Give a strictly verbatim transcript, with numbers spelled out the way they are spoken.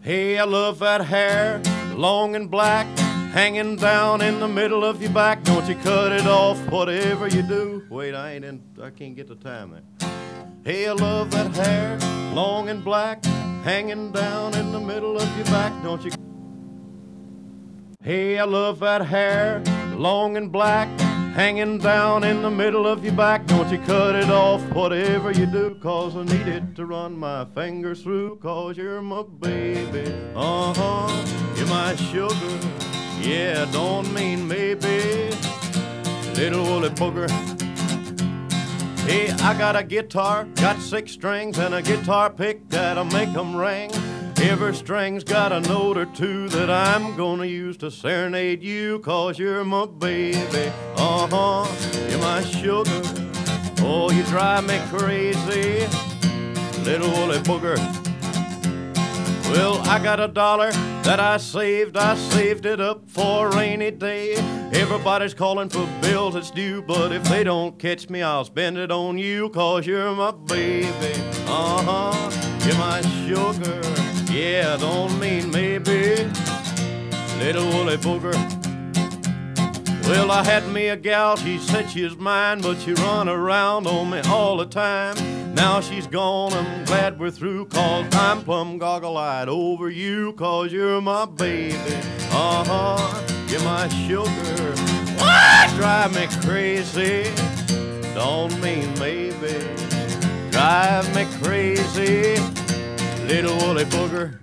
Hey, I love that hair, long and black, hanging down in the middle of your back. Don't you cut it off, whatever you do. Wait, I ain't in, I can't get the time there. Hey, I love that hair, long and black, hanging down in the middle of your back. Don't you? Hey, I love that hair, long and black, hanging down in the middle of your back. Don't you cut it off, whatever you do, 'cause I need it to run my fingers through, 'cause you're my baby. Uh-huh, you're my sugar. Yeah, don't mean maybe, little woolly booger. Hey, I got a guitar, got six strings, and a guitar pick that'll make 'em ring. Every string's got a note or two that I'm gonna use to serenade you, 'cause you're my baby. Uh-huh, you're my sugar. Oh, you drive me crazy, little woolly booger. Well, I got a dollar that I saved, I saved it up for a rainy day. Everybody's calling for bills that's due, but if they don't catch me, I'll spend it on you, 'cause you're my baby. Uh-huh, you're my sugar. Yeah, don't mean maybe, little woolly booger. Well, I had me a gal, she said she was mine, but she run around on me all the time. Now she's gone, I'm glad we're through, 'cause I'm plumb goggle-eyed over you, 'cause you're my baby. Uh-huh, you're my sugar. What? Drive me crazy, don't mean maybe. Drive me crazy, little woolly booger.